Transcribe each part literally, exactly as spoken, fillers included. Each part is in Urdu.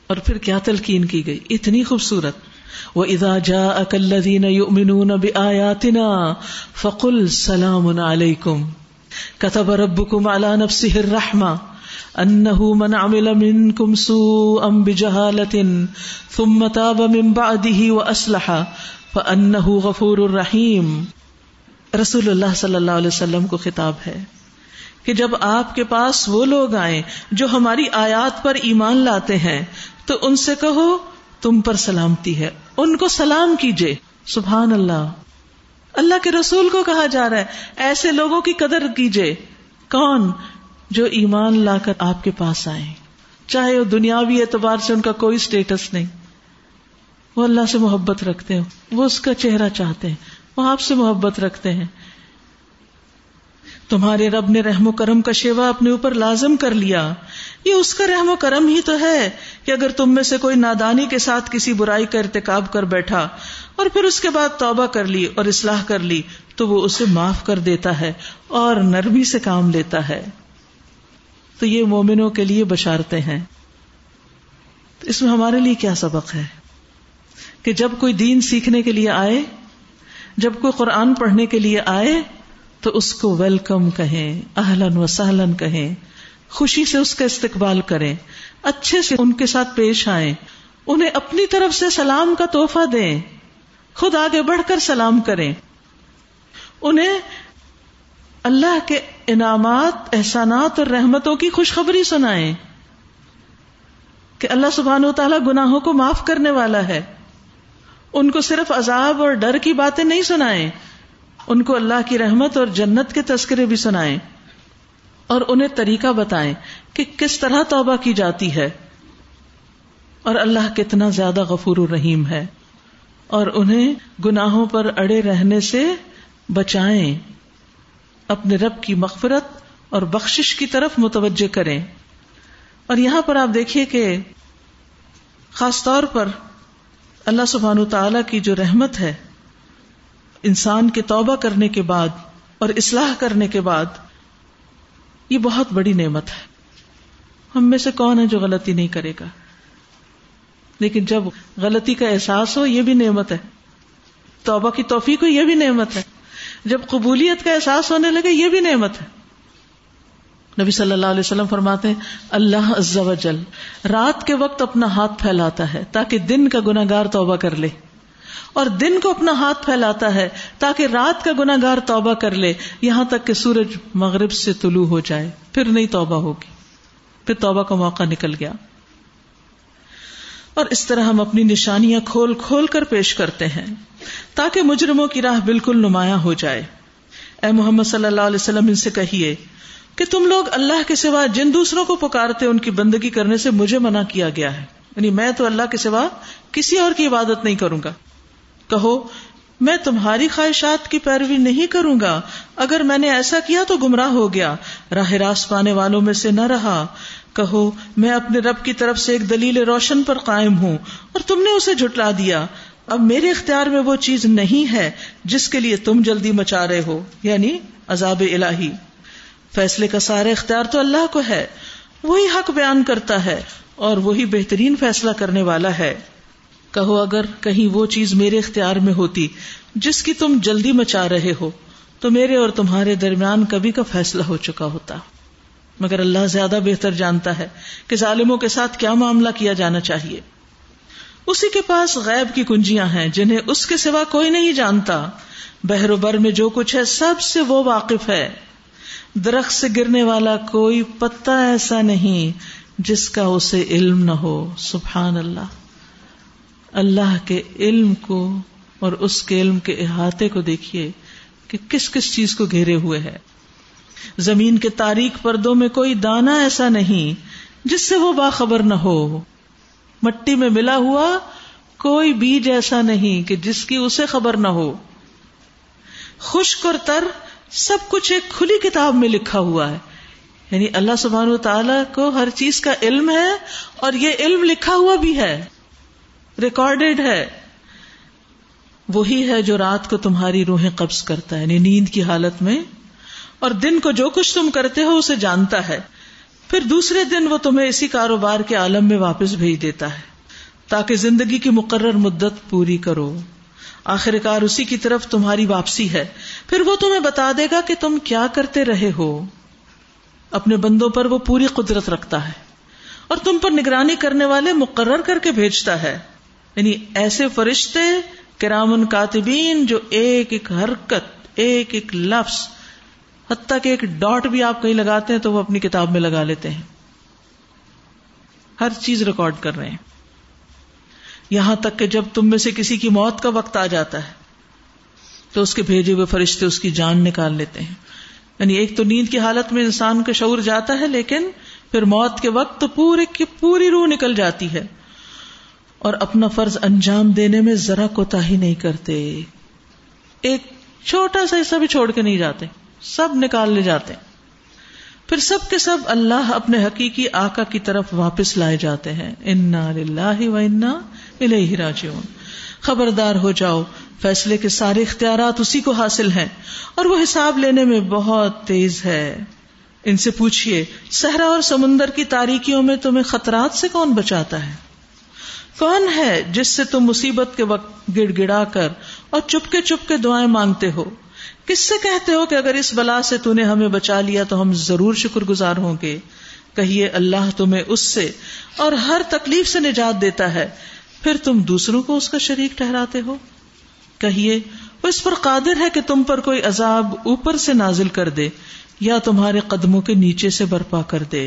اور پھر کیا تلقین کی گئی، اتنی خوبصورت. وَإِذَا جَاءَكَ الَّذِينَ يُؤْمِنُونَ بِآيَاتِنَا فَقُلْ سَلَامٌ عَلَيْكُمْ كَتَبَ رَبُّكُمْ عَلَى نَفْسِهِ الرَّحْمَةَ أَنَّهُ مَنْ عَمِلَ مِنْكُمْ سُوءًا بِجَهَالَةٍ ثُمَّ تَابَ مِنْ بَعْدِهِ وَأَصْلَحَ فَأَنَّهُ غَفُورٌ رَحِيمٌ. رسول اللہ صلی اللہ علیہ وسلم کو خطاب ہے کہ جب آپ کے پاس وہ لوگ آئیں جو ہماری آیات پر ایمان لاتے ہیں تو ان سے کہو تم پر سلامتی ہے، ان کو سلام کیجئے. سبحان اللہ، اللہ کے رسول کو کہا جا رہا ہے ایسے لوگوں کی قدر کیجئے. کون؟ جو ایمان لا کر آپ کے پاس آئیں، چاہے وہ دنیاوی اعتبار سے ان کا کوئی سٹیٹس نہیں، وہ اللہ سے محبت رکھتے ہیں، وہ اس کا چہرہ چاہتے ہیں، وہ آپ سے محبت رکھتے ہیں. تمہارے رب نے رحم و کرم کا شیوا اپنے اوپر لازم کر لیا. یہ اس کا رحم و کرم ہی تو ہے کہ اگر تم میں سے کوئی نادانی کے ساتھ کسی برائی کا ارتکاب کر بیٹھا اور پھر اس کے بعد توبہ کر لی اور اصلاح کر لی تو وہ اسے معاف کر دیتا ہے اور نرمی سے کام لیتا ہے. تو یہ مومنوں کے لیے بشارتیں ہیں. اس میں ہمارے لیے کیا سبق ہے کہ جب کوئی دین سیکھنے کے لیے آئے، جب کوئی قرآن پڑھنے کے لیے آئے تو اس کو ویلکم کہیں، اہلاً و سہلاً کہیں، خوشی سے اس کا استقبال کریں، اچھے سے ان کے ساتھ پیش آئیں، انہیں اپنی طرف سے سلام کا تحفہ دیں، خود آگے بڑھ کر سلام کریں، انہیں اللہ کے انعامات، احسانات اور رحمتوں کی خوشخبری سنائیں کہ اللہ سبحانہ و تعالیٰ گناہوں کو معاف کرنے والا ہے. ان کو صرف عذاب اور ڈر کی باتیں نہیں سنائیں، ان کو اللہ کی رحمت اور جنت کے تذکرے بھی سنائیں اور انہیں طریقہ بتائیں کہ کس طرح توبہ کی جاتی ہے اور اللہ کتنا زیادہ غفور الرحیم ہے، اور انہیں گناہوں پر اڑے رہنے سے بچائیں، اپنے رب کی مغفرت اور بخشش کی طرف متوجہ کریں. اور یہاں پر آپ دیکھیے کہ خاص طور پر اللہ سبحانہ تعالیٰ کی جو رحمت ہے انسان کے توبہ کرنے کے بعد اور اصلاح کرنے کے بعد، یہ بہت بڑی نعمت ہے. ہم میں سے کون ہے جو غلطی نہیں کرے گا؟ لیکن جب غلطی کا احساس ہو یہ بھی نعمت ہے، توبہ کی توفیق ہو یہ بھی نعمت ہے، جب قبولیت کا احساس ہونے لگے یہ بھی نعمت ہے. نبی صلی اللہ علیہ وسلم فرماتے ہیں اللہ عز و جل رات کے وقت اپنا ہاتھ پھیلاتا ہے تاکہ دن کا گناہگار توبہ کر لے، اور دن کو اپنا ہاتھ پھیلاتا ہے تاکہ رات کا گناہگار توبہ کر لے، یہاں تک کہ سورج مغرب سے طلوع ہو جائے، پھر نہیں توبہ ہوگی، پھر توبہ کا موقع نکل گیا. اور اس طرح ہم اپنی نشانیاں کھول کھول کر پیش کرتے ہیں تاکہ مجرموں کی راہ بالکل نمایاں ہو جائے. اے محمد صلی اللہ علیہ وسلم ان سے کہیے کہ تم لوگ اللہ کے سوا جن دوسروں کو پکارتے ان کی بندگی کرنے سے مجھے منع کیا گیا ہے، یعنی میں تو اللہ کے سوا کسی اور کی عبادت نہیں کروں گا. کہو میں تمہاری خواہشات کی پیروی نہیں کروں گا، اگر میں نے ایسا کیا تو گمراہ ہو گیا، راہ راست پانے والوں میں سے نہ رہا. کہو میں اپنے رب کی طرف سے ایک دلیل روشن پر قائم ہوں اور تم نے اسے جھٹلا دیا. اب میرے اختیار میں وہ چیز نہیں ہے جس کے لیے تم جلدی مچا رہے ہو، یعنی عذاب الہی. فیصلے کا سارا اختیار تو اللہ کو ہے، وہی حق بیان کرتا ہے اور وہی بہترین فیصلہ کرنے والا ہے. کہو اگر کہیں وہ چیز میرے اختیار میں ہوتی جس کی تم جلدی مچا رہے ہو تو میرے اور تمہارے درمیان کبھی کا فیصلہ ہو چکا ہوتا، مگر اللہ زیادہ بہتر جانتا ہے کہ ظالموں کے ساتھ کیا معاملہ کیا جانا چاہیے. اسی کے پاس غیب کی کنجیاں ہیں جنہیں اس کے سوا کوئی نہیں جانتا. بحر و بر میں جو کچھ ہے سب سے وہ واقف ہے. درخت سے گرنے والا کوئی پتا ایسا نہیں جس کا اسے علم نہ ہو. سبحان اللہ. اللہ کے علم کو اور اس کے علم کے احاطے کو دیکھیے کہ کس کس چیز کو گھیرے ہوئے ہے. زمین کے تاریک پردوں میں کوئی دانہ ایسا نہیں جس سے وہ باخبر نہ ہو. مٹی میں ملا ہوا کوئی بیج ایسا نہیں کہ جس کی اسے خبر نہ ہو. خشک اور تر سب کچھ ایک کھلی کتاب میں لکھا ہوا ہے. یعنی اللہ سبحانہ وتعالی کو ہر چیز کا علم ہے اور یہ علم لکھا ہوا بھی ہے، ریکارڈڈ ہے. وہی ہے جو رات کو تمہاری روحیں قبض کرتا ہے، یعنی نیند کی حالت میں، اور دن کو جو کچھ تم کرتے ہو اسے جانتا ہے. پھر دوسرے دن وہ تمہیں اسی کاروبار کے عالم میں واپس بھیج دیتا ہے تاکہ زندگی کی مقرر مدت پوری کرو. آخر کار اسی کی طرف تمہاری واپسی ہے. پھر وہ تمہیں بتا دے گا کہ تم کیا کرتے رہے ہو. اپنے بندوں پر وہ پوری قدرت رکھتا ہے اور تم پر نگرانی کرنے والے مقرر کر کے بھیجتا ہے. یعنی ایسے فرشتے کرامن کاتبین جو ایک ایک حرکت، ایک ایک لفظ، حتیٰ کہ ایک ڈاٹ بھی آپ کہیں لگاتے ہیں تو وہ اپنی کتاب میں لگا لیتے ہیں. ہر چیز ریکارڈ کر رہے ہیں. یہاں تک کہ جب تم میں سے کسی کی موت کا وقت آ جاتا ہے تو اس کے بھیجے ہوئے فرشتے اس کی جان نکال لیتے ہیں. یعنی ایک تو نیند کی حالت میں انسان کا شعور جاتا ہے، لیکن پھر موت کے وقت تو پورے کی پوری روح نکل جاتی ہے. اور اپنا فرض انجام دینے میں ذرا کوتاہی نہیں کرتے. ایک چھوٹا سا حصہ بھی چھوڑ کے نہیں جاتے، سب نکال لے جاتے. پھر سب کے سب اللہ اپنے حقیقی آقا کی طرف واپس لائے جاتے ہیں. انا للہ و انا الیہ راجعون. خبردار ہو جاؤ، فیصلے کے سارے اختیارات اسی کو حاصل ہیں اور وہ حساب لینے میں بہت تیز ہے. ان سے پوچھئے صحرا اور سمندر کی تاریکیوں میں تمہیں خطرات سے کون بچاتا ہے؟ کون ہے جس سے تم مصیبت کے وقت گڑ گڑا کر اور چپکے چپکے دعائیں مانگتے ہو؟ کس سے کہتے ہو کہ اگر اس بلا سے تو نے ہمیں بچا لیا تو ہم ضرور شکر گزار ہوں گے؟ کہیے اللہ تمہیں اس سے اور ہر تکلیف سے نجات دیتا ہے، پھر تم دوسروں کو اس کا شریک ٹھہراتے ہو. کہیے وہ اس پر قادر ہے کہ تم پر کوئی عذاب اوپر سے نازل کر دے یا تمہارے قدموں کے نیچے سے برپا کر دے.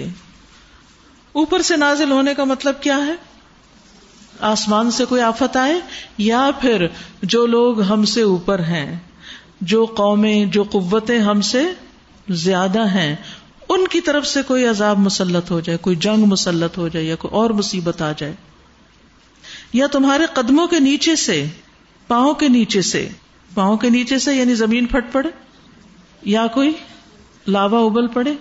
اوپر سے نازل ہونے کا مطلب کیا ہے؟ آسمان سے کوئی آفت آئے، یا پھر جو لوگ ہم سے اوپر ہیں، جو قومیں، جو قوتیں ہم سے زیادہ ہیں، ان کی طرف سے کوئی عذاب مسلط ہو جائے، کوئی جنگ مسلط ہو جائے یا کوئی اور مصیبت آ جائے، یا تمہارے قدموں کے نیچے سے، پاؤں کے نیچے سے. پاؤں کے نیچے سے یعنی زمین پھٹ پڑے، یا کوئی لاوا ابل پڑے،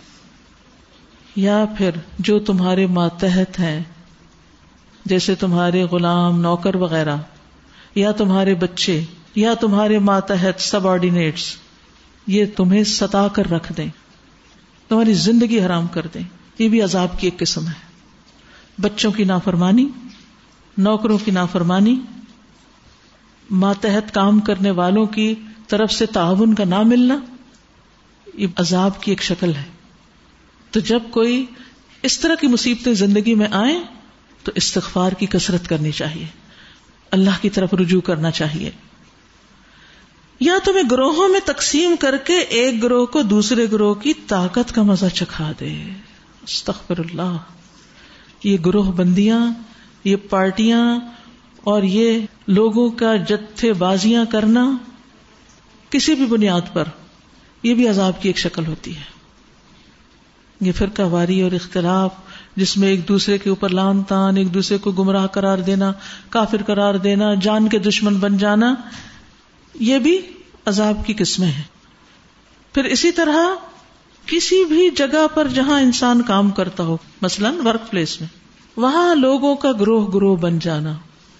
یا پھر جو تمہارے ماتحت ہیں جیسے تمہارے غلام، نوکر وغیرہ، یا تمہارے بچے، یا تمہارے ماتحت سب آرڈینیٹس، یہ تمہیں ستا کر رکھ دیں، تمہاری زندگی حرام کر دیں. یہ بھی عذاب کی ایک قسم ہے. بچوں کی نافرمانی، نوکروں کی نافرمانی، ماتحت کام کرنے والوں کی طرف سے تعاون کا نہ ملنا، یہ عذاب کی ایک شکل ہے. تو جب کوئی اس طرح کی مصیبتیں زندگی میں آئیں تو استغفار کی کثرت کرنی چاہیے، اللہ کی طرف رجوع کرنا چاہیے. یا تمہیں گروہوں میں تقسیم کر کے ایک گروہ کو دوسرے گروہ کی طاقت کا مزہ چکھا دے. استغفر اللہ. یہ گروہ بندیاں، یہ پارٹیاں اور یہ لوگوں کا جتھے بازیاں کرنا کسی بھی بنیاد پر، یہ بھی عذاب کی ایک شکل ہوتی ہے. یہ فرقہ واری اور اختلاف جس میں ایک دوسرے کے اوپر لان تان، ایک دوسرے کو گمراہ قرار دینا، کافر قرار دینا، جان کے دشمن بن جانا، یہ بھی عذاب کی قسمیں ہیں. پھر اسی طرح کسی بھی جگہ پر جہاں انسان کام کرتا ہو، مثلا ورک پلیس میں، وہاں لوگوں کا گروہ گروہ بن جانا،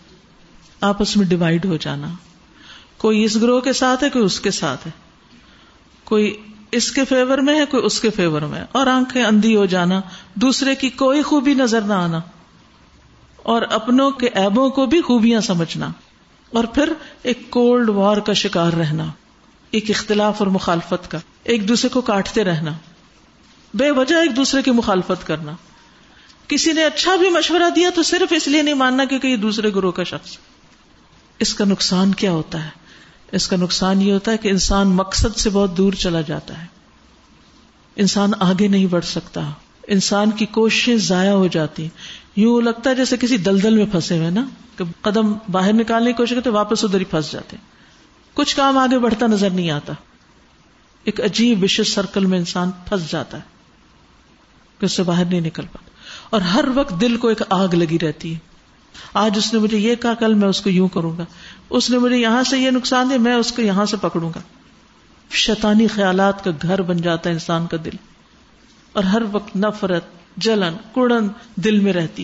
آپس میں ڈیوائیڈ ہو جانا. کوئی اس گروہ کے ساتھ ہے، کوئی اس کے ساتھ ہے، کوئی اس کے فیور میں ہے، کوئی اس کے فیور میں، اور آنکھیں اندھی ہو جانا، دوسرے کی کوئی خوبی نظر نہ آنا اور اپنوں کے عیبوں کو بھی خوبیاں سمجھنا، اور پھر ایک کولڈ وار کا شکار رہنا، ایک اختلاف اور مخالفت کا، ایک دوسرے کو کاٹتے رہنا، بے وجہ ایک دوسرے کی مخالفت کرنا. کسی نے اچھا بھی مشورہ دیا تو صرف اس لیے نہیں ماننا کیونکہ یہ دوسرے گروہ کا شخص. اس کا نقصان کیا ہوتا ہے؟ اس کا نقصان یہ ہوتا ہے کہ انسان مقصد سے بہت دور چلا جاتا ہے، انسان آگے نہیں بڑھ سکتا، انسان کی کوششیں ضائع ہو جاتی. یوں لگتا ہے جیسے کسی دلدل میں پھنسے ہوئے نا، کہ قدم باہر نکالنے کی کوشش کرتے واپس ادھر ہی پھنس جاتے، کچھ کام آگے بڑھتا نظر نہیں آتا. ایک عجیب وشس سرکل میں انسان پھنس جاتا ہے کہ اس سے باہر نہیں نکل پاتا، اور ہر وقت دل کو ایک آگ لگی رہتی ہے. آج اس نے مجھے یہ کہا، کل میں اس کو یوں کروں گا، اس نے مجھے یہاں سے یہ نقصان دیا، میں اس کو یہاں سے پکڑوں گا. شیطانی خیالات کا گھر بن جاتا ہے انسان کا دل، اور ہر وقت نفرت، جلن، کڑن دل میں رہتی.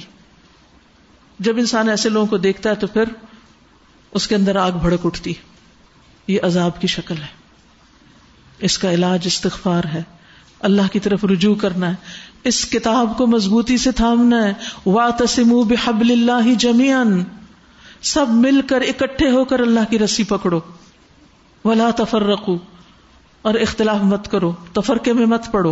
جب انسان ایسے لوگوں کو دیکھتا ہے تو پھر اس کے اندر آگ بھڑک اٹھتی. یہ عذاب کی شکل ہے. اس کا علاج استغفار ہے، اللہ کی طرف رجوع کرنا ہے، اس کتاب کو مضبوطی سے تھامنا ہے. واعتصموا بحبل اللہ جميعا، سب مل کر اکٹھے ہو کر اللہ کی رسی پکڑو. ولا تفرقوا، اور اختلاف مت کرو، تفرقے میں مت پڑو.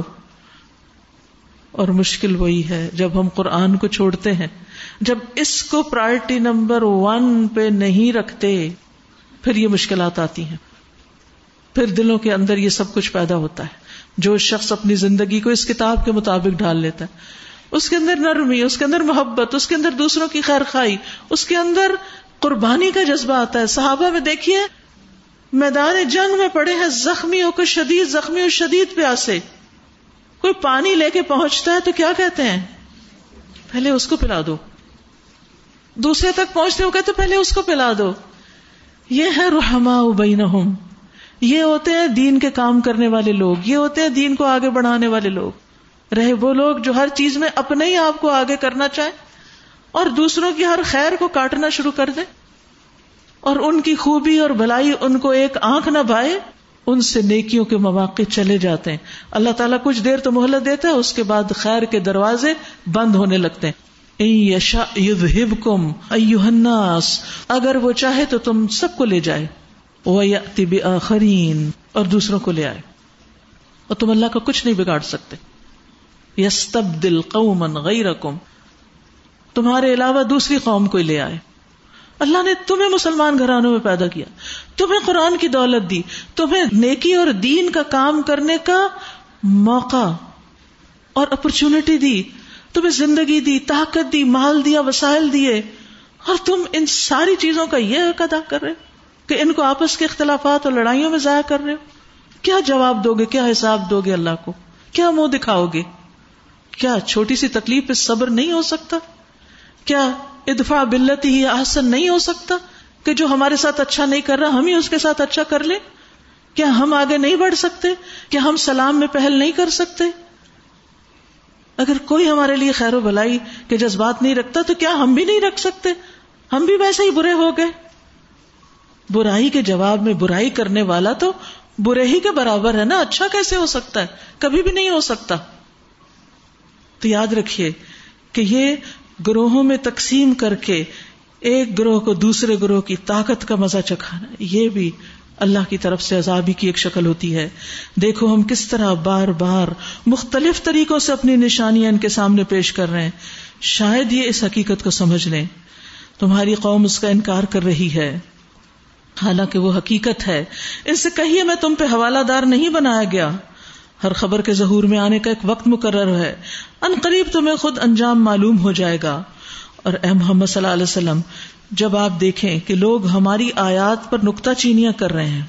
اور مشکل وہی ہے جب ہم قرآن کو چھوڑتے ہیں، جب اس کو پرائرٹی نمبر ون پہ نہیں رکھتے، پھر یہ مشکلات آتی ہیں. پھر دلوں کے اندر یہ سب کچھ پیدا ہوتا ہے. جو شخص اپنی زندگی کو اس کتاب کے مطابق ڈال لیتا ہے، اس کے اندر نرمی، اس کے اندر محبت، اس کے اندر دوسروں کی خیر خواہی، اس کے اندر قربانی کا جذبہ آتا ہے. صحابہ میں دیکھیے میدان جنگ میں پڑے ہیں، زخمیوں کو شدید زخمی اور شدید پیاسے، کوئی پانی لے کے پہنچتا ہے تو کیا کہتے ہیں؟ پہلے اس کو پلا دو. دوسرے تک پہنچتے ہو کہتے پہلے اس کو پلا دو. یہ ہے رحماء بینہم، یہ ہوتے ہیں دین کے کام کرنے والے لوگ، یہ ہوتے ہیں دین کو آگے بڑھانے والے لوگ. رہے وہ لوگ جو ہر چیز میں اپنے ہی آپ کو آگے کرنا چاہیں اور دوسروں کی ہر خیر کو کاٹنا شروع کر دیں، اور ان کی خوبی اور بھلائی ان کو ایک آنکھ نہ بھائے، ان سے نیکیوں کے مواقع چلے جاتے ہیں. اللہ تعالیٰ کچھ دیر تو مہلت دیتا ہے، اس کے بعد خیر کے دروازے بند ہونے لگتے ہیں. ان یشاء یذہبکم ایھا الناس، اگر وہ چاہے تو تم سب کو لے جائے. ویأتی بآخرین، اور دوسروں کو لے آئے، اور تم اللہ کا کچھ نہیں بگاڑ سکتے. یستبدل قوما غیرکم، تمہارے علاوہ دوسری قوم کو لے آئے. اللہ نے تمہیں مسلمان گھرانوں میں پیدا کیا، تمہیں قرآن کی دولت دی، تمہیں نیکی اور دین کا کام کرنے کا موقع اور اپرچونٹی دی، تمہیں زندگی دی، طاقت دی، مال دیا، وسائل دیے، اور تم ان ساری چیزوں کا یہ حق ادا کر رہے ہو کہ ان کو آپس کے اختلافات اور لڑائیوں میں ضائع کر رہے ہو. کیا جواب دو گے؟ کیا حساب دو گے اللہ کو؟ کیا منہ دکھاؤ گے؟ کیا چھوٹی سی تکلیف پہ صبر نہیں ہو سکتا؟ کیا ادفع باللتی ہی احسن نہیں ہو سکتا کہ جو ہمارے ساتھ اچھا نہیں کر رہا ہم ہی اس کے ساتھ اچھا کر لیں؟ کیا ہم آگے نہیں بڑھ سکتے؟ کیا ہم سلام میں پہل نہیں کر سکتے؟ اگر کوئی ہمارے لیے خیر و بھلائی کے جذبات نہیں رکھتا تو کیا ہم بھی نہیں رکھ سکتے؟ ہم بھی ویسے ہی برے ہو گئے. برائی کے جواب میں برائی کرنے والا تو برے ہی کے برابر ہے نا، اچھا کیسے ہو سکتا ہے؟ کبھی بھی نہیں ہو سکتا. تو یاد رکھیے کہ یہ گروہوں میں تقسیم کر کے ایک گروہ کو دوسرے گروہ کی طاقت کا مزہ چکھانا، یہ بھی اللہ کی طرف سے عذابی کی ایک شکل ہوتی ہے. دیکھو ہم کس طرح بار بار مختلف طریقوں سے اپنی نشانیاں ان کے سامنے پیش کر رہے ہیں. شاید یہ اس حقیقت کو سمجھ لیں. تمہاری قوم اس کا انکار کر رہی ہے، حالانکہ وہ حقیقت ہے. ان سے کہیے میں تم پہ حوالہ دار نہیں بنایا گیا، ہر خبر کے ظہور میں آنے کا ایک وقت مقرر ہے، ان قریب تمہیں خود انجام معلوم ہو جائے گا. اور اے محمد صلی اللہ علیہ وسلم، جب آپ دیکھیں کہ لوگ ہماری آیات پر نکتہ چینیاں کر رہے ہیں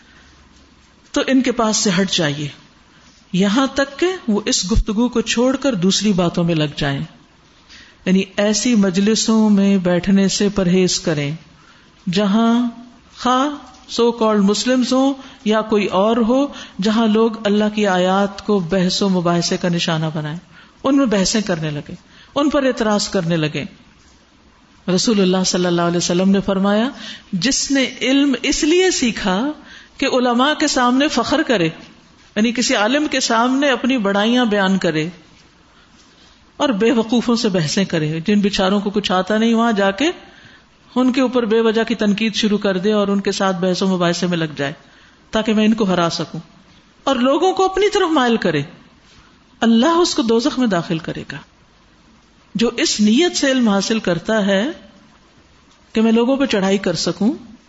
تو ان کے پاس سے ہٹ جائیے، یہاں تک کہ وہ اس گفتگو کو چھوڑ کر دوسری باتوں میں لگ جائیں. یعنی ایسی مجلسوں میں بیٹھنے سے پرہیز کریں جہاں خواہ سو کالڈ مسلمز ہوں یا کوئی اور ہو، جہاں لوگ اللہ کی آیات کو بحث و مباحثے کا نشانہ بنائیں، ان میں بحثیں کرنے لگے، ان پر اعتراض کرنے لگے. رسول اللہ صلی اللہ علیہ وسلم نے فرمایا، جس نے علم اس لیے سیکھا کہ علماء کے سامنے فخر کرے، یعنی کسی عالم کے سامنے اپنی بڑائیاں بیان کرے، اور بے وقوفوں سے بحثیں کرے، جن بیچاروں کو کچھ آتا نہیں وہاں جا کے ان کے اوپر بے وجہ کی تنقید شروع کر دے اور ان کے ساتھ بحث و مباحثے میں لگ جائے تاکہ میں ان کو ہرا سکوں، اور لوگوں کو اپنی طرف مائل کرے، اللہ اس کو دوزخ میں داخل کرے گا. جو اس نیت سے علم حاصل کرتا ہے کہ میں لوگوں پہ چڑھائی کر سکوں،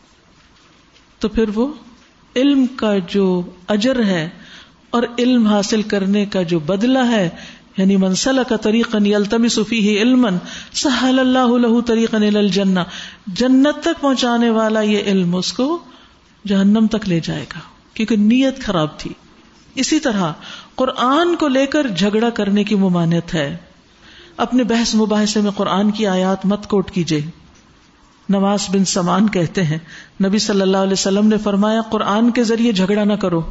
تو پھر وہ علم کا جو اجر ہے اور علم حاصل کرنے کا جو بدلہ ہے، یعنی من سلک طریقا یلتمس فیہ علما سہل اللہ لہ طریقا الی الجنہ، جنت تک پہنچانے والا یہ علم اس کو جہنم تک لے جائے گا، کیونکہ نیت خراب تھی. اسی طرح قرآن کو لے کر جھگڑا کرنے کی ممانعت ہے. اپنے بحث مباحثے میں قرآن کی آیات مت کوٹ کیجیے. نواس بن سمان کہتے ہیں نبی صلی اللہ علیہ وسلم نے فرمایا، قرآن کے ذریعے جھگڑا نہ کرو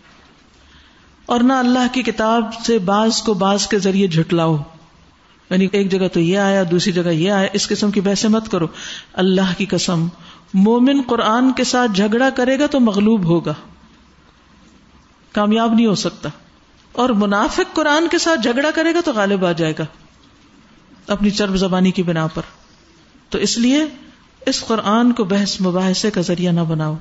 اور نہ اللہ کی کتاب سے بعض کو بعض کے ذریعے جھٹلاؤ. یعنی ایک جگہ تو یہ آیا، دوسری جگہ یہ آیا، اس قسم کی بحثیں مت کرو. اللہ کی قسم، مومن قرآن کے ساتھ جھگڑا کرے گا تو مغلوب ہوگا، کامیاب نہیں ہو سکتا. اور منافق قرآن کے ساتھ جھگڑا کرے گا تو غالب آ جائے گا اپنی چرب زبانی کی بنا پر. تو اس لیے اس قرآن کو بحث مباحثے کا ذریعہ نہ بناؤ.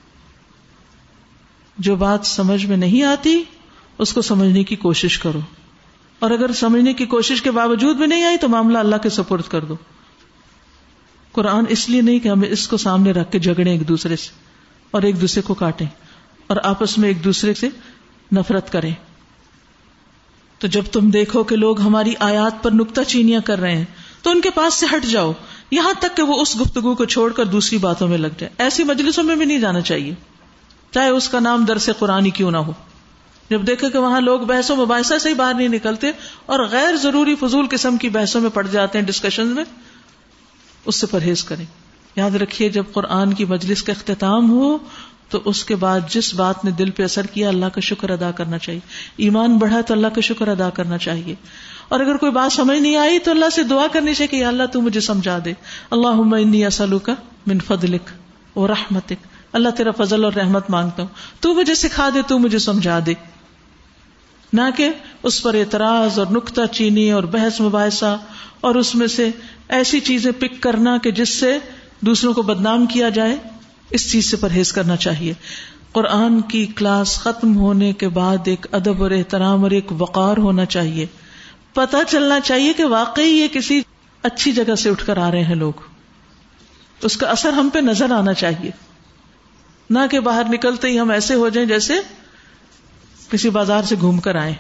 جو بات سمجھ میں نہیں آتی اس کو سمجھنے کی کوشش کرو, اور اگر سمجھنے کی کوشش کے باوجود بھی نہیں آئی تو معاملہ اللہ کے سپرد کر دو. قرآن اس لیے نہیں کہ ہمیں اس کو سامنے رکھ کے جھگڑیں ایک دوسرے سے اور ایک دوسرے کو کاٹیں اور آپس میں ایک دوسرے سے نفرت کریں. تو جب تم دیکھو کہ لوگ ہماری آیات پر نکتہ چینیاں کر رہے ہیں تو ان کے پاس سے ہٹ جاؤ, یہاں تک کہ وہ اس گفتگو کو چھوڑ کر دوسری باتوں میں لگ جائے. ایسی مجلسوں میں بھی نہیں جانا چاہیے, چاہے اس کا نام درس قرآن ہی کیوں نہ ہو. جب دیکھے کہ وہاں لوگ بحث و مباحثہ سے ہی باہر نہیں نکلتے اور غیر ضروری فضول قسم کی بحثوں میں پڑ جاتے ہیں, ڈسکشن میں, اس سے پرہیز کریں. یاد رکھیے جب قرآن کی مجلس کا اختتام ہو تو اس کے بعد جس بات نے دل پہ اثر کیا اللہ کا شکر ادا کرنا چاہیے. ایمان بڑھا تو اللہ کا شکر ادا کرنا چاہیے, اور اگر کوئی بات سمجھ نہیں آئی تو اللہ سے دعا کرنی چاہیے کہ یا اللہ تو مجھے سمجھا دے. اللہم انی اسألک من فضلک و رحمتک, اللہ تیرا فضل اور رحمت مانگتا ہوں, تو مجھے سکھا دے, تو مجھے سمجھا دے. نہ کہ اس پر اعتراض اور نکتہ چینی اور بحث مباحثہ اور اس میں سے ایسی چیزیں پک کرنا کہ جس سے دوسروں کو بدنام کیا جائے, اس چیز سے پرہیز کرنا چاہیے. قرآن کی کلاس ختم ہونے کے بعد ایک ادب اور احترام اور ایک وقار ہونا چاہیے. پتہ چلنا چاہیے کہ واقعی یہ کسی اچھی جگہ سے اٹھ کر آ رہے ہیں لوگ, اس کا اثر ہم پہ نظر آنا چاہیے, نہ کہ باہر نکلتے ہی ہم ایسے ہو جائیں جیسے کسی بازار سے گھوم کر آئے.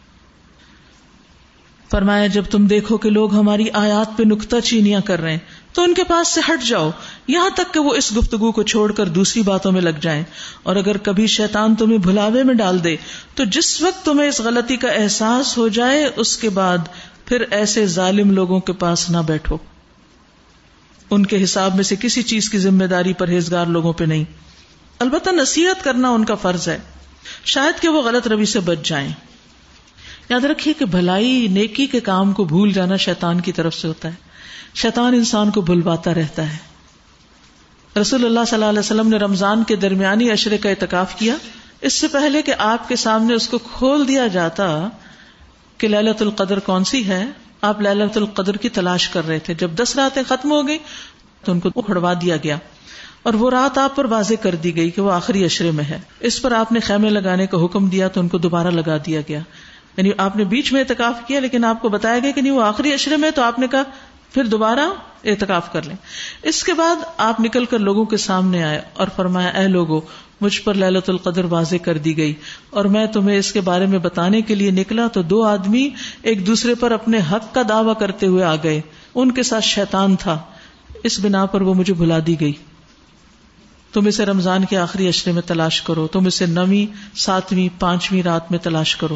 فرمایا جب تم دیکھو کہ لوگ ہماری آیات پہ نکتہ چینیاں کر رہے ہیں تو ان کے پاس سے ہٹ جاؤ, یہاں تک کہ وہ اس گفتگو کو چھوڑ کر دوسری باتوں میں لگ جائیں. اور اگر کبھی شیطان تمہیں بھلاوے میں ڈال دے تو جس وقت تمہیں اس غلطی کا احساس ہو جائے اس کے بعد پھر ایسے ظالم لوگوں کے پاس نہ بیٹھو. ان کے حساب میں سے کسی چیز کی ذمہ داری پرہیزگار لوگوں پہ نہیں. البتہ نصیحت کرنا ان کا فرض ہے, شاید کہ وہ غلط روی سے بچ جائیں. یاد رکھیے کہ بھلائی نیکی کے کام کو بھول جانا شیطان کی طرف سے ہوتا ہے. شیطان انسان کو بھلواتا رہتا ہے. رسول اللہ صلی اللہ علیہ وسلم نے رمضان کے درمیانی عشرے کا اعتکاف کیا. اس سے پہلے کہ آپ کے سامنے اس کو کھول دیا جاتا کہ لیلۃ القدر کون سی ہے, آپ لیلۃ القدر کی تلاش کر رہے تھے. جب دس راتیں ختم ہو گئی تو ان کو اکھڑوا دیا گیا اور وہ رات آپ پر واضح کر دی گئی کہ وہ آخری عشرے میں ہے. اس پر آپ نے خیمے لگانے کا حکم دیا تو ان کو دوبارہ لگا دیا گیا. یعنی آپ نے بیچ میں اعتکاف کیا لیکن آپ کو بتایا گیا کہ نہیں وہ آخری عشرے میں, تو آپ نے کہا پھر دوبارہ اعتکاف کر لیں. اس کے بعد آپ نکل کر لوگوں کے سامنے آئے اور فرمایا اے لوگو, مجھ پر لیلۃ القدر واضح کر دی گئی اور میں تمہیں اس کے بارے میں بتانے کے لیے نکلا تو دو آدمی ایک دوسرے پر اپنے حق کا دعویٰ کرتے ہوئے آ گئے. ان کے ساتھ شیطان تھا, اس بنا پر وہ مجھے بھلا دی گئی. تم اسے رمضان کے آخری عشرے میں تلاش کرو, تم اسے نویں, ساتویں, پانچویں رات میں تلاش کرو.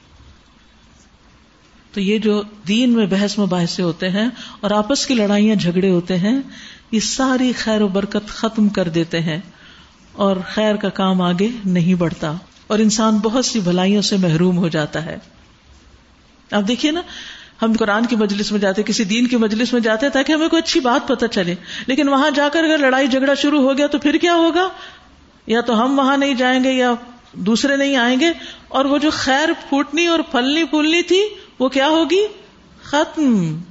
تو یہ جو دین میں بحث مباحثے ہوتے ہیں اور آپس کی لڑائیاں جھگڑے ہوتے ہیں, یہ ساری خیر و برکت ختم کر دیتے ہیں اور خیر کا کام آگے نہیں بڑھتا اور انسان بہت سی بھلائیوں سے محروم ہو جاتا ہے. آپ دیکھیے نا, ہم قرآن کی مجلس میں جاتے, کسی دین کی مجلس میں جاتے تاکہ ہمیں کوئی اچھی بات پتہ چلے, لیکن وہاں جا کر اگر لڑائی جھگڑا شروع ہو گیا تو پھر کیا ہوگا؟ یا تو ہم وہاں نہیں جائیں گے یا دوسرے نہیں آئیں گے, اور وہ جو خیر پھوٹنی اور پھلنی پھولنی تھی وہ کیا ہوگی؟ ختم.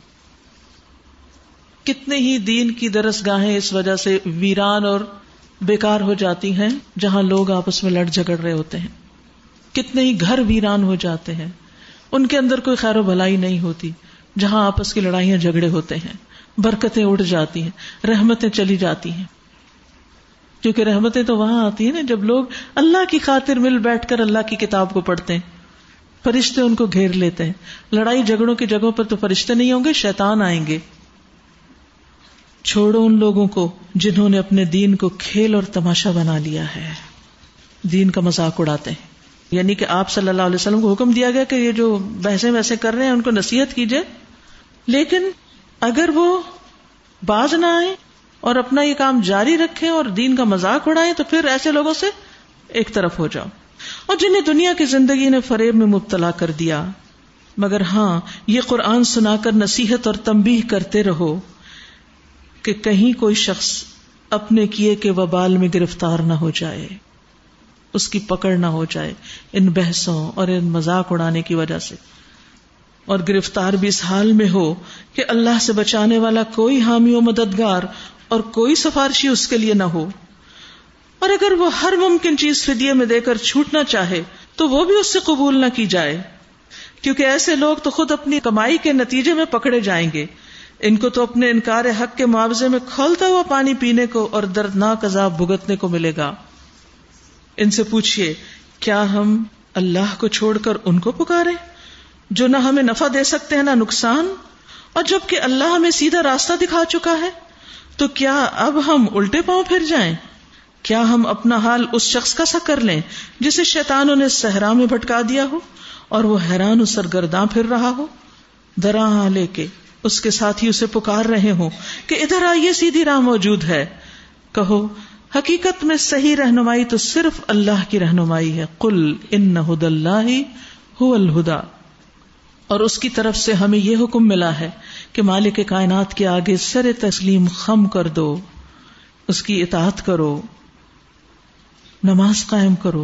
کتنے ہی دین کی درس گاہیں اس وجہ سے ویران اور بیکار ہو جاتی ہیں جہاں لوگ آپس میں لڑ جھگڑ رہے ہوتے ہیں. کتنے ہی گھر ویران ہو جاتے ہیں, ان کے اندر کوئی خیر و بھلائی نہیں ہوتی جہاں آپس کی لڑائیاں جھگڑے ہوتے ہیں. برکتیں اڑ جاتی ہیں, رحمتیں چلی جاتی ہیں, کیونکہ رحمتیں تو وہاں آتی ہیں نا جب لوگ اللہ کی خاطر مل بیٹھ کر اللہ کی کتاب کو پڑھتے ہیں. فرشتے ان کو گھیر لیتے ہیں. لڑائی جھگڑوں کی جگہوں پر تو فرشتے نہیں ہوں گے, شیطان آئیں گے. چھوڑو ان لوگوں کو جنہوں نے اپنے دین کو کھیل اور تماشا بنا لیا ہے, دین کا مذاق اڑاتے ہیں. یعنی کہ آپ صلی اللہ علیہ وسلم کو حکم دیا گیا کہ یہ جو بحثیں ویسے کر رہے ہیں ان کو نصیحت کیجئے, لیکن اگر وہ باز نہ آئیں اور اپنا یہ کام جاری رکھیں اور دین کا مذاق اڑائیں تو پھر ایسے لوگوں سے ایک طرف ہو جاؤ. اور جنہیں دنیا کی زندگی نے فریب میں مبتلا کر دیا, مگر ہاں یہ قرآن سنا کر نصیحت اور تنبیہ کرتے رہو کہ کہیں کوئی شخص اپنے کیے کے وبال میں گرفتار نہ ہو جائے. اس کی پکڑ نہ ہو جائے ان بحثوں اور ان مذاق اڑانے کی وجہ سے، اور گرفتار بھی اس حال میں ہو کہ اللہ سے بچانے والا کوئی حامی و مددگار اور کوئی سفارشی اس کے لیے نہ ہو، اور اگر وہ ہر ممکن چیز فدیے میں دے کر چھوٹنا چاہے تو وہ بھی اس سے قبول نہ کی جائے، کیونکہ ایسے لوگ تو خود اپنی کمائی کے نتیجے میں پکڑے جائیں گے، ان کو تو اپنے انکار حق کے معاوضے میں کھولتا ہوا پانی پینے کو اور دردناک عذاب بھگتنے کو ملے گا۔ ان سے پوچھئے کیا ہم اللہ کو چھوڑ کر ان کو پکاریں جو نہ ہمیں نفع دے سکتے ہیں نہ نقصان، اور جبکہ اللہ ہمیں سیدھا راستہ دکھا چکا ہے، تو کیا اب ہم الٹے پاؤں پھر جائیں؟ کیا ہم اپنا حال اس شخص کا سا کر لیں جسے شیطانوں نے صحرا میں بھٹکا دیا ہو اور وہ حیران و سرگرداں پھر رہا ہو، دراں لے کے اس کے ساتھی اسے پکار رہے ہوں کہ ادھر آئیے، سیدھی راہ موجود ہے۔ کہو حقیقت میں صحیح رہنمائی تو صرف اللہ کی رہنمائی ہے، قل ان ھدی اللہ ھو الھدی، اور اس کی طرف سے ہمیں یہ حکم ملا ہے کہ مالک کائنات کے آگے سر تسلیم خم کر دو، اس کی اطاعت کرو، نماز قائم کرو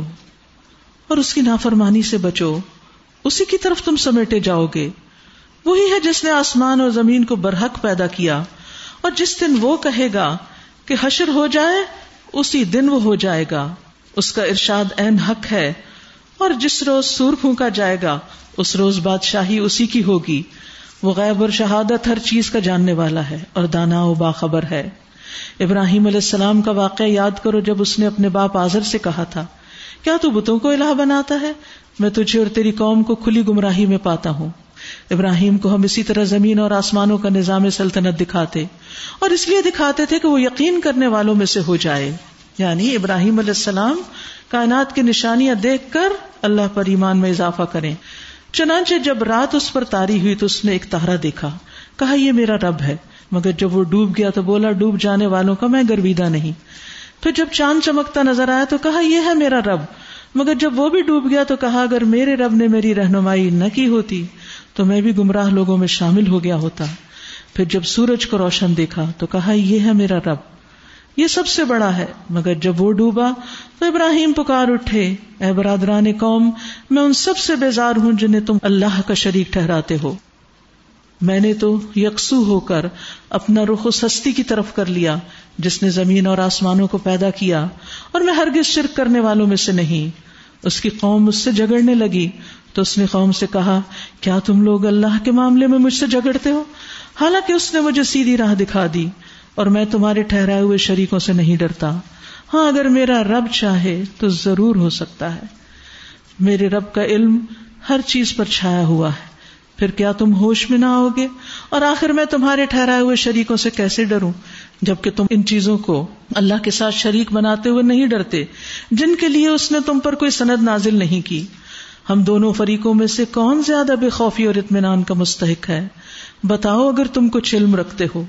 اور اس کی نافرمانی سے بچو، اسی کی طرف تم سمیٹے جاؤ گے۔ وہی ہے جس نے آسمان اور زمین کو برحق پیدا کیا، اور جس دن وہ کہے گا کہ حشر ہو جائے اسی دن وہ ہو جائے گا، اس کا ارشاد عین حق ہے، اور جس روز سور پھونکا جائے گا اس روز بادشاہی اسی کی ہوگی، وہ غیب اور شہادت ہر چیز کا جاننے والا ہے اور دانا و باخبر ہے۔ ابراہیم علیہ السلام کا واقعہ یاد کرو جب اس نے اپنے باپ آزر سے کہا تھا کیا تو بتوں کو الہ بناتا ہے؟ میں تجھے اور تیری قوم کو کھلی گمراہی میں پاتا ہوں۔ ابراہیم کو ہم اسی طرح زمین اور آسمانوں کا نظام سلطنت دکھاتے، اور اس لیے دکھاتے تھے کہ وہ یقین کرنے والوں میں سے ہو جائے، یعنی ابراہیم علیہ السلام کائنات کی نشانیاں دیکھ کر اللہ پر ایمان میں اضافہ کریں۔ چنانچہ جب رات اس پر طاری ہوئی تو اس نے ایک تارا دیکھا، کہا یہ میرا رب ہے، مگر جب وہ ڈوب گیا تو بولا ڈوب جانے والوں کا میں گرویدہ نہیں۔ پھر جب چاند چمکتا نظر آیا تو کہا یہ ہے میرا رب، مگر جب وہ بھی ڈوب گیا تو کہا اگر میرے رب نے میری رہنمائی نہ کی ہوتی تو میں بھی گمراہ لوگوں میں شامل ہو گیا ہوتا۔ پھر جب سورج کو روشن دیکھا تو کہا یہ ہے میرا رب، یہ سب سے بڑا ہے، مگر جب وہ ڈوبا تو ابراہیم پکار اٹھے اے برادران قوم، میں ان سب سے بیزار ہوں جنہیں تم اللہ کا شریک ٹھہراتے ہو۔ میں نے تو یکسو ہو کر اپنا رخ اس ہستی کی طرف کر لیا جس نے زمین اور آسمانوں کو پیدا کیا، اور میں ہرگز شرک کرنے والوں میں سے نہیں۔ اس کی قوم مجھ سے جھگڑنے لگی تو اس نے قوم سے کہا کیا تم لوگ اللہ کے معاملے میں مجھ سے جھگڑتے ہو، حالانکہ اس نے مجھے سیدھی راہ دکھا دی، اور میں تمہارے ٹھہرائے ہوئے شریکوں سے نہیں ڈرتا۔ ہاں اگر میرا رب چاہے تو ضرور ہو سکتا ہے، میرے رب کا علم ہر چیز پر چھایا ہوا ہے، پھر کیا تم ہوش میں نہ آؤ گے؟ اور آخر میں تمہارے ٹھہرائے ہوئے شریکوں سے کیسے ڈروں جبکہ تم ان چیزوں کو اللہ کے ساتھ شریک بناتے ہوئے نہیں ڈرتے جن کے لیے اس نے تم پر کوئی سند نازل نہیں کی۔ ہم دونوں فریقوں میں سے کون زیادہ بے خوفی اور اطمینان کا مستحق ہے؟ بتاؤ اگر تم کچھ علم رکھتے ہو۔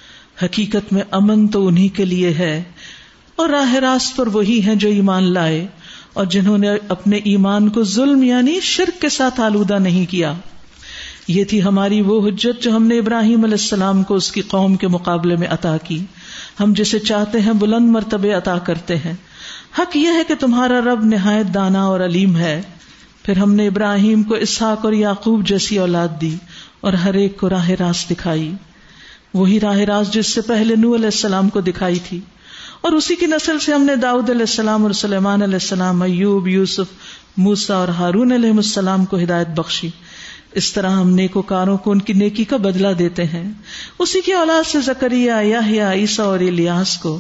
حقیقت میں امن تو انہی کے لیے ہے، اور راہ راست پر وہی ہیں جو ایمان لائے اور جنہوں نے اپنے ایمان کو ظلم یعنی شرک کے ساتھ آلودہ نہیں کیا۔ یہ تھی ہماری وہ حجت جو ہم نے ابراہیم علیہ السلام کو اس کی قوم کے مقابلے میں عطا کی، ہم جسے چاہتے ہیں بلند مرتبے عطا کرتے ہیں۔ حق یہ ہے کہ تمہارا رب نہایت دانا اور علیم ہے۔ پھر ہم نے ابراہیم کو اسحاق اور یعقوب جیسی اولاد دی اور ہر ایک کو راہ راست دکھائی، وہی راہ راست جس سے پہلے نوح علیہ السلام کو دکھائی تھی، اور اسی کی نسل سے ہم نے داؤد علیہ السلام اور سلیمان علیہ السلام، ایوب، یوسف، موسیٰ اور ہارون علیہ السلام کو ہدایت بخشی۔ اس طرح ہم نیکوکاروں کو ان کی نیکی کا بدلہ دیتے ہیں۔ اسی کی اولاد سے زکریا، یحییٰ، عیسیٰ اور الیاس کو،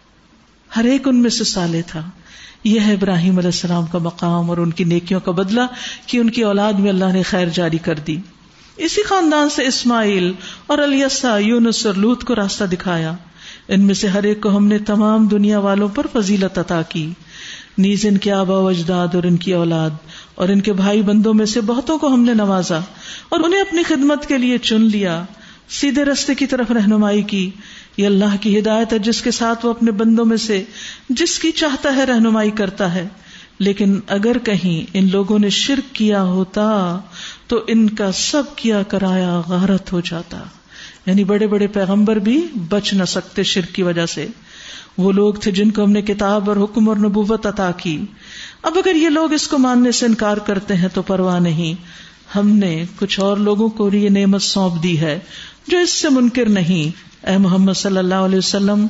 ہر ایک ان میں سے صالح تھا۔ یہ ہے ابراہیم علیہ السلام کا مقام اور ان کی نیکیوں کا بدلہ کہ ان کی اولاد میں اللہ نے خیر جاری کر دی۔ اسی خاندان سے اسماعیل اور الیسع، یونس اور لوط کو راستہ دکھایا۔ ان میں سے ہر ایک کو ہم نے تمام دنیا والوں پر فضیلت عطا کی، نیز ان کے آبا و اجداد اور ان کی اولاد اور ان کے بھائی بندوں میں سے بہتوں کو ہم نے نوازا اور انہیں اپنی خدمت کے لیے چن لیا، سیدھے راستے کی طرف رہنمائی کی۔ یہ اللہ کی ہدایت ہے جس کے ساتھ وہ اپنے بندوں میں سے جس کی چاہتا ہے رہنمائی کرتا ہے۔ لیکن اگر کہیں ان لوگوں نے شرک کیا ہوتا تو ان کا سب کیا کرایا غارت ہو جاتا، یعنی بڑے بڑے پیغمبر بھی بچ نہ سکتے شرک کی وجہ سے۔ وہ لوگ تھے جن کو ہم نے کتاب اور حکم اور نبوت عطا کی. اب اگر یہ لوگ اس کو ماننے سے انکار کرتے ہیں تو پرواہ نہیں، ہم نے کچھ اور لوگوں کو یہ نعمت سونپ دی ہے جو اس سے منکر نہیں. اے محمد صلی اللہ علیہ وسلم،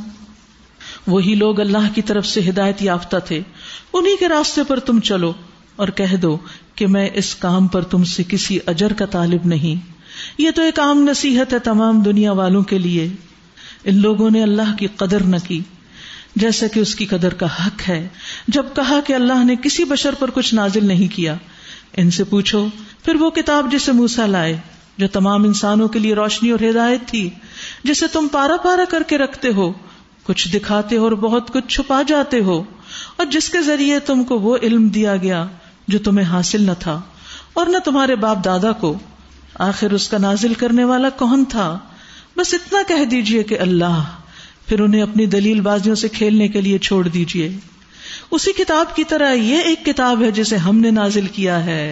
وہی لوگ اللہ کی طرف سے ہدایت یافتہ تھے، انہی کے راستے پر تم چلو، اور کہہ دو کہ میں اس کام پر تم سے کسی اجر کا طالب نہیں، یہ تو ایک عام نصیحت ہے تمام دنیا والوں کے لیے. ان لوگوں نے اللہ کی قدر نہ کی جیسا کہ اس کی قدر کا حق ہے جب کہا کہ اللہ نے کسی بشر پر کچھ نازل نہیں کیا. ان سے پوچھو پھر وہ کتاب جسے موسیٰ لائے، جو تمام انسانوں کے لیے روشنی اور ہدایت تھی، جسے تم پارا پارا کر کے رکھتے ہو، کچھ دکھاتے ہو اور بہت کچھ چھپا جاتے ہو، اور جس کے ذریعے تم کو وہ علم دیا گیا جو تمہیں حاصل نہ تھا اور نہ تمہارے باپ دادا کو. آخر اس کا نازل کرنے والا کون تھا؟ بس اتنا کہہ دیجئے کہ اللہ، پھر انہیں اپنی دلیل بازیوں سے کھیلنے کے لیے چھوڑ دیجئے. اسی کتاب کی طرح یہ ایک کتاب ہے جسے ہم نے نازل کیا ہے.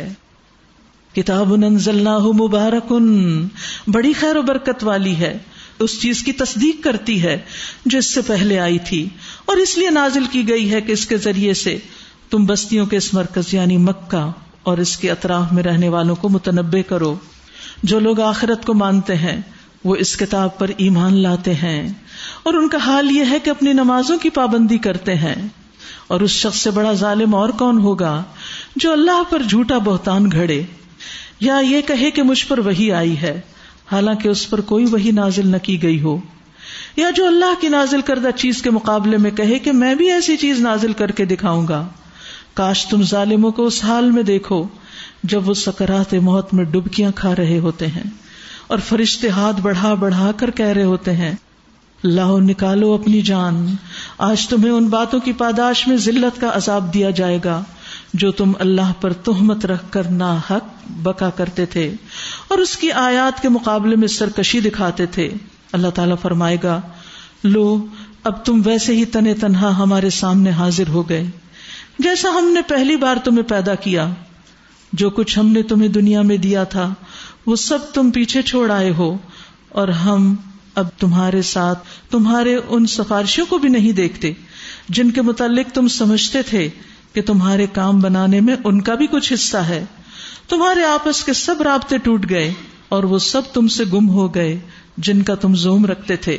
کتاب انزلناہ مبارک، بڑی خیر و برکت والی ہے، اس چیز کی تصدیق کرتی ہے جو اس سے پہلے آئی تھی، اور اس لیے نازل کی گئی ہے کہ اس کے ذریعے سے تم بستیوں کے اس مرکز یعنی مکہ اور اس کے اطراف میں رہنے والوں کو متنبہ کرو. جو لوگ آخرت کو مانتے ہیں وہ اس کتاب پر ایمان لاتے ہیں، اور ان کا حال یہ ہے کہ اپنی نمازوں کی پابندی کرتے ہیں. اور اس شخص سے بڑا ظالم اور کون ہوگا جو اللہ پر جھوٹا بہتان گھڑے، یا یہ کہے کہ مجھ پر وحی آئی ہے حالانکہ اس پر کوئی وحی نازل نہ کی گئی ہو، یا جو اللہ کی نازل کردہ چیز کے مقابلے میں کہے کہ میں بھی ایسی چیز نازل کر کے دکھاؤں گا. کاش تم ظالموں کو اس حال میں دیکھو جب وہ سکرات موت میں ڈبکیاں کھا رہے ہوتے ہیں اور فرشتے ہاتھ بڑھا بڑھا کر کہہ رہے ہوتے ہیں لاؤ نکالو اپنی جان، آج تمہیں ان باتوں کی پاداش میں ذلت کا عذاب دیا جائے گا جو تم اللہ پر تہمت رکھ کر ناحق بکا کرتے تھے اور اس کی آیات کے مقابلے میں سرکشی دکھاتے تھے. اللہ تعالیٰ فرمائے گا لو اب تم ویسے ہی تنے تنہا ہمارے سامنے حاضر ہو گئے جیسا ہم نے پہلی بار تمہیں پیدا کیا. جو کچھ ہم نے تمہیں دنیا میں دیا تھا وہ سب تم پیچھے چھوڑ آئے ہو، اور ہم اب تمہارے ساتھ تمہارے ان سفارشوں کو بھی نہیں دیکھتے جن کے متعلق تم سمجھتے تھے کہ تمہارے کام بنانے میں ان کا بھی کچھ حصہ ہے. تمہارے آپس کے سب رابطے ٹوٹ گئے اور وہ سب تم سے گم ہو گئے جن کا تم زوم رکھتے تھے.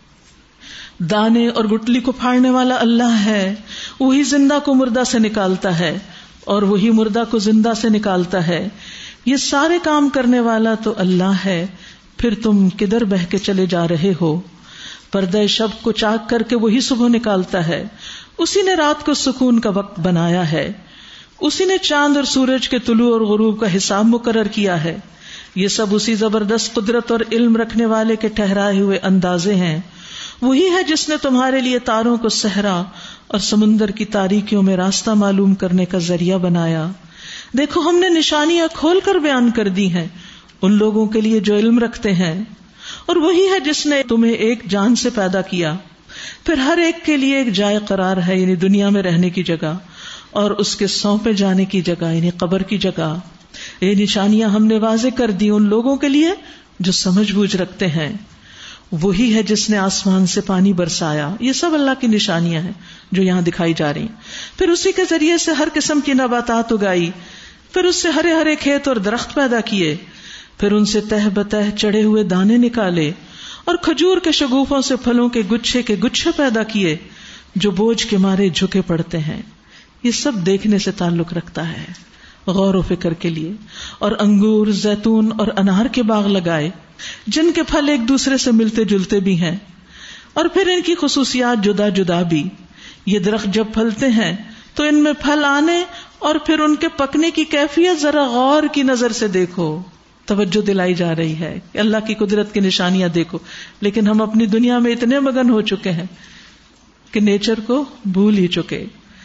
دانے اور گٹلی کو پھاڑنے والا اللہ ہے، وہی زندہ کو مردہ سے نکالتا ہے اور وہی مردہ کو زندہ سے نکالتا ہے. یہ سارے کام کرنے والا تو اللہ ہے، پھر تم کدھر بہ کے چلے جا رہے ہو؟ پردہ شب کو چاک کر کے وہی صبح نکالتا ہے، اسی نے رات کو سکون کا وقت بنایا ہے، اسی نے چاند اور سورج کے طلوع اور غروب کا حساب مقرر کیا ہے. یہ سب اسی زبردست قدرت اور علم رکھنے والے کے ٹھہرائے ہوئے اندازے ہیں. وہی ہے جس نے تمہارے لیے تاروں کو صحرا اور سمندر کی تاریکیوں میں راستہ معلوم کرنے کا ذریعہ بنایا. دیکھو ہم نے نشانیاں کھول کر بیان کر دی ہیں ان لوگوں کے لیے جو علم رکھتے ہیں. اور وہی ہے جس نے تمہیں ایک جان سے پیدا کیا، پھر ہر ایک کے لیے ایک جائے قرار ہے یعنی دنیا میں رہنے کی جگہ، اور اس کے سونپے جانے کی جگہ یعنی قبر کی جگہ. یہ نشانیاں ہم نے واضح کر دی ان لوگوں کے لیے جو سمجھ بوجھ رکھتے ہیں. وہی ہے جس نے آسمان سے پانی برسایا. یہ سب اللہ کی نشانیاں ہیں جو یہاں دکھائی جا رہی ہیں. پھر اسی کے ذریعے سے ہر قسم کی نباتات اگائی، پھر اس سے ہرے ہرے کھیت اور درخت پیدا کیے، پھر ان سے تہ بتہ چڑھے ہوئے دانے نکالے، اور کھجور کے شگوفوں سے پھلوں کے گچھے کے گچھے پیدا کیے جو بوجھ کے مارے جھکے پڑتے ہیں. یہ سب دیکھنے سے تعلق رکھتا ہے، غور و فکر کے لیے. اور انگور، زیتون اور انار کے باغ لگائے جن کے پھل ایک دوسرے سے ملتے جلتے بھی ہیں، اور پھر ان کی خصوصیات جدا جدا بھی. یہ درخت جب پھلتے ہیں تو ان میں پھل آنے اور پھر ان کے پکنے کی کیفیت ذرا غور کی نظر سے دیکھو. توجہ دلائی جا رہی ہے کہ اللہ کی قدرت کی نشانیاں دیکھو. لیکن ہم اپنی دنیا میں اتنے مگن ہو چکے ہیں کہ نیچر کو بھول ہی چکے.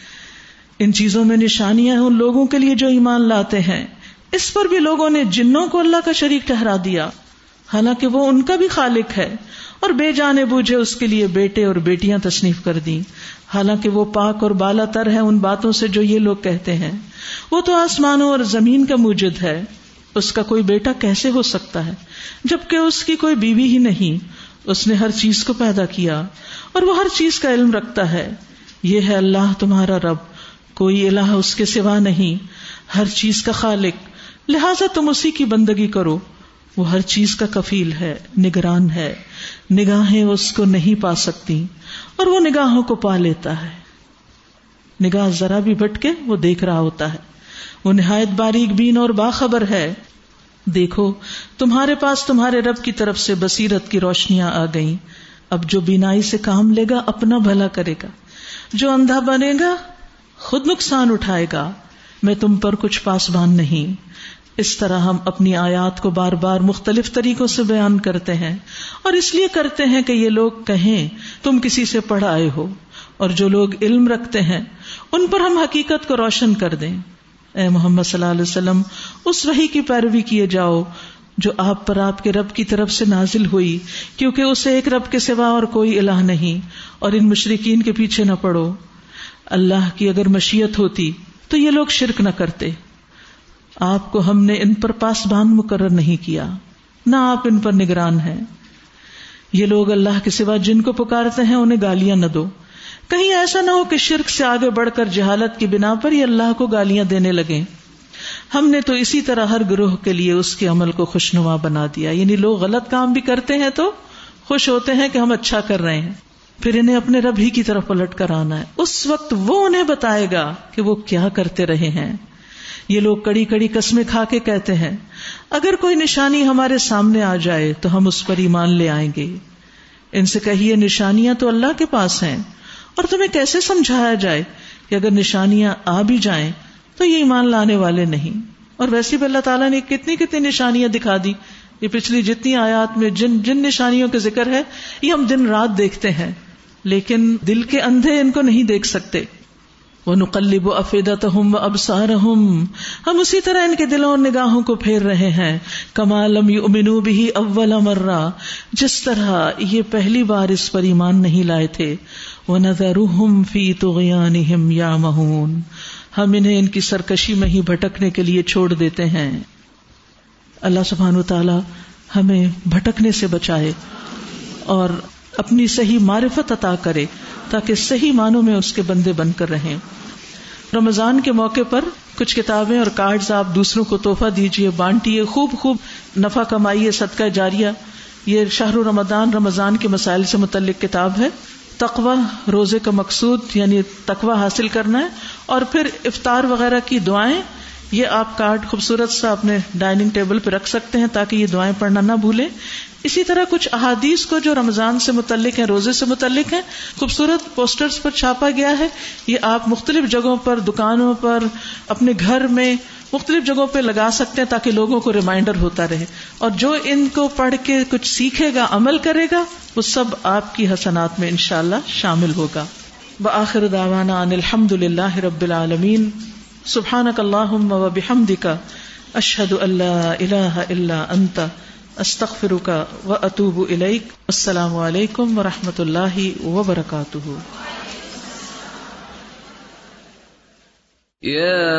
ان چیزوں میں نشانیاں ہیں ان لوگوں کے لیے جو ایمان لاتے ہیں. اس پر بھی لوگوں نے جنوں کو اللہ کا شریک ٹھہرا دیا حالانکہ وہ ان کا بھی خالق ہے، اور بے جانے بوجھے اس کے لیے بیٹے اور بیٹیاں تصنیف کر دیں حالانکہ وہ پاک اور بالا تر ہے ان باتوں سے جو یہ لوگ کہتے ہیں. وہ تو آسمانوں اور زمین کا موجد ہے، اس کا کوئی بیٹا کیسے ہو سکتا ہے جبکہ اس کی کوئی بیوی ہی نہیں. اس نے ہر چیز کو پیدا کیا اور وہ ہر چیز کا علم رکھتا ہے. یہ ہے اللہ تمہارا رب، کوئی الہ اس کے سوا نہیں، ہر چیز کا خالق، لہذا تم اسی کی بندگی کرو. وہ ہر چیز کا کفیل ہے، نگران ہے، نگاہیں اس کو نہیں پا سکتی اور وہ نگاہوں کو پا لیتا ہے. نگاہ ذرا بھی بھٹکے وہ دیکھ رہا ہوتا ہے، وہ نہایت باریک بین اور باخبر ہے. دیکھو تمہارے پاس تمہارے رب کی طرف سے بصیرت کی روشنیاں آ گئیں. اب جو بینائی سے کام لے گا اپنا بھلا کرے گا، جو اندھا بنے گا خود نقصان اٹھائے گا. میں تم پر کچھ پاسبان نہیں. اس طرح ہم اپنی آیات کو بار بار مختلف طریقوں سے بیان کرتے ہیں، اور اس لیے کرتے ہیں کہ یہ لوگ کہیں تم کسی سے پڑھ آئے ہو، اور جو لوگ علم رکھتے ہیں ان پر ہم حقیقت کو روشن کر دیں. اے محمد صلی اللہ علیہ وسلم، اس وحی کی پیروی کیے جاؤ جو آپ پر آپ کے رب کی طرف سے نازل ہوئی، کیونکہ اسے ایک رب کے سوا اور کوئی الہ نہیں، اور ان مشرکین کے پیچھے نہ پڑو. اللہ کی اگر مشیت ہوتی تو یہ لوگ شرک نہ کرتے. آپ کو ہم نے ان پر پاسبان مقرر نہیں کیا، نہ آپ ان پر نگران ہیں. یہ لوگ اللہ کے سوا جن کو پکارتے ہیں انہیں گالیاں نہ دو، کہیں ایسا نہ ہو کہ شرک سے آگے بڑھ کر جہالت کی بنا پر یہ اللہ کو گالیاں دینے لگیں. ہم نے تو اسی طرح ہر گروہ کے لیے اس کے عمل کو خوشنما بنا دیا. یعنی لوگ غلط کام بھی کرتے ہیں تو خوش ہوتے ہیں کہ ہم اچھا کر رہے ہیں، پھر انہیں اپنے رب ہی کی طرف پلٹ کر آنا ہے. اس وقت وہ انہیں بتائے گا کہ وہ کیا کرتے رہے ہیں. یہ لوگ کڑی کڑی قسمیں کھا کے کہتے ہیں اگر کوئی نشانی ہمارے سامنے آ جائے تو ہم اس پر ایمان لے آئیں گے. ان سے کہیے نشانیاں تو اللہ کے پاس ہیں، اور تمہیں کیسے سمجھایا جائے کہ اگر نشانیاں آ بھی جائیں تو یہ ایمان لانے والے نہیں. اور ویسے بھی اللہ تعالیٰ نے کتنی کتنی نشانیاں دکھا دی. یہ پچھلی جتنی آیات میں جن جن نشانیوں کا ذکر ہے یہ ہم دن رات دیکھتے ہیں، لیکن دل کے اندھے ان کو نہیں دیکھ سکتے. وَنُقَلِّبُ أَفْئِدَتَهُمْ وَأَبْصَارَهُمْ، ہم اسی طرح ان کے دلوں اور نگاہوں کو پھیر رہے ہیں. كَمَا لَمْ يُؤْمِنُوا بِهِ أَوَّلَ مَرَّةٍ، جس طرح یہ پہلی بار اس پر ایمان نہیں لائے تھے. وَنَذَرُهُمْ فِي طُغْيَانِهِمْ يَعْمَهُونَ، ہم انہیں ان کی سرکشی میں ہی بھٹکنے کے لیے چھوڑ دیتے ہیں. اللہ سبحانہ وتعالی ہمیں بھٹکنے سے بچائے اور اپنی صحیح معرفت عطا کرے تاکہ صحیح معنوں میں اس کے بندے بن کر رہیں. رمضان کے موقع پر کچھ کتابیں اور کارڈز آپ دوسروں کو تحفہ دیجئے، بانٹیے، خوب خوب نفع کمائیے، صدقہ جاریہ. یہ شہر رمضان رمضان کے مسائل سے متعلق کتاب ہے. تقوی روزے کا مقصود یعنی تقوی حاصل کرنا ہے، اور پھر افطار وغیرہ کی دعائیں. یہ آپ کارڈ خوبصورت سا اپنے ڈائننگ ٹیبل پہ رکھ سکتے ہیں تاکہ یہ دعائیں پڑھنا نہ بھولیں. اسی طرح کچھ احادیث کو جو رمضان سے متعلق ہیں، روزے سے متعلق ہیں، خوبصورت پوسٹرز پر چھاپا گیا ہے. یہ آپ مختلف جگہوں پر، دکانوں پر، اپنے گھر میں مختلف جگہوں پہ لگا سکتے ہیں تاکہ لوگوں کو ریمائنڈر ہوتا رہے. اور جو ان کو پڑھ کے کچھ سیکھے گا، عمل کرے گا، وہ سب آپ کی حسنات میں انشاءاللہ شامل ہوگا. وآخر دعوانا ان الحمد للہ رب العالمین. سبحانک اللہم وبحمدک، اشہد ان لا الہ الا انت، استغفرک واتوب الیک. السلام علیکم ورحمۃ اللہ وبرکاتہ. یا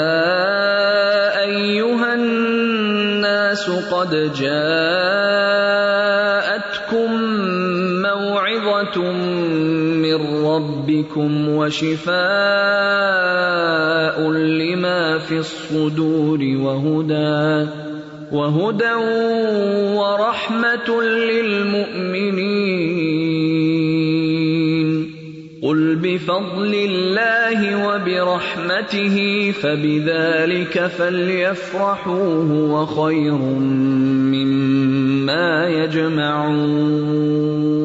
ایھا الناس قد جاءتکم موعظۃ من ربکم وشفاء لما فی الصدور وہدی وہدی ورحمۃ للمؤمنین. قل بفضل اللہ وبرحمتہ فبذلک فلیفرحوا هو خیر مما یجمعون.